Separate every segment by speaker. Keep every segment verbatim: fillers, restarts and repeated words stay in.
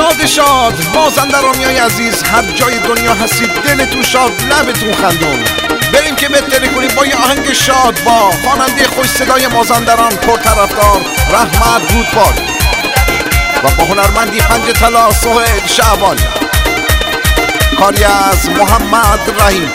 Speaker 1: شاد شاد مازندرانیای عزیز، هر جای دنیا هستید دلتون شاد لبتون خندون. بریم که بهتری کنیم با یه آهنگ شاد با خواننده خوش صدای مازندران پرطرفدار رحمت رودباری و با هنرمندی پنج طلا سهیل شعبانی، کاری از محمد رحیم.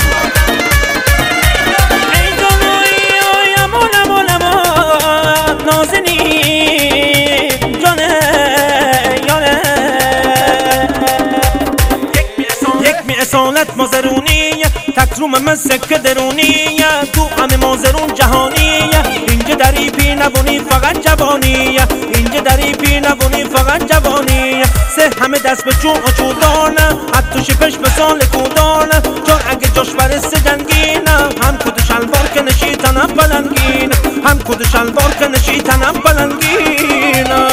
Speaker 2: اصالت مازرونیه تکروم من سکه درونیه، تو همه مازرون جهانیه. اینجا دری پیر نبونی فقط جوانیه، اینجا دری پیر نبونی فقط جوانیه. سه همه دست به چون و چودانه، حتی شپش به سال کودانه. چون اگه جاش برسه جنگینه، هم کود شلوار که نشیتنم بلنگینه، هم کود شلوار که نشیتنم بلنگینه.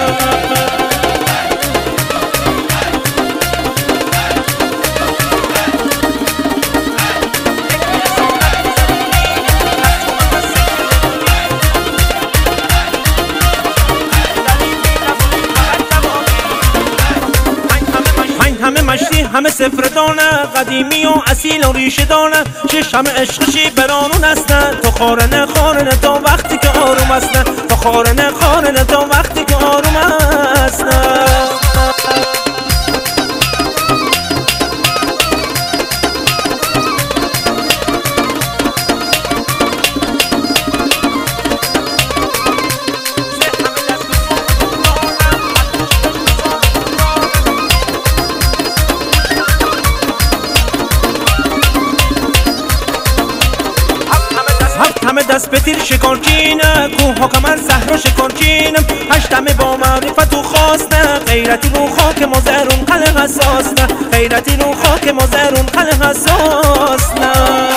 Speaker 2: همه مشتی همه صفر دانه، قدیمی و اصیل و ریشه دانه. شش همه عشقشی برانون هستن، تو خارنه خارنه تا وقتی که آروم هستن، تو خارنه خارنه تا وقتی که آروم هستن. همه دست به تیر شکارچینه، کوه ها کمر صحرا شکارچینم. هشت همه با معرفت و خواسته، غیرتی رو خاک مازرون قلق حساس نه، غیرتی رو خاک مازرون قلق حساس نه.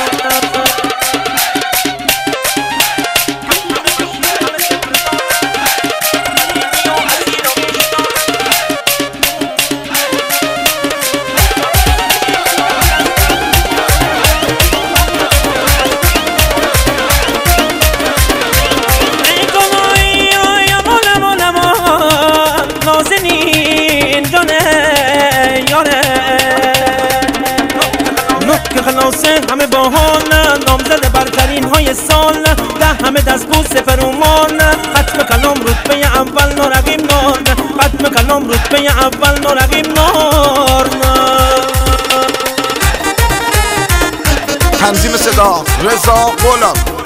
Speaker 2: که خلاصه همه باهانه، نامزد برترین های سال. ده همه دست بود سفر اومان، ختم کلام رتبه اول نارقیم نار، ختم کلام رتبه اول نارقیم نار.
Speaker 1: تنظیم صدا رضا غلام.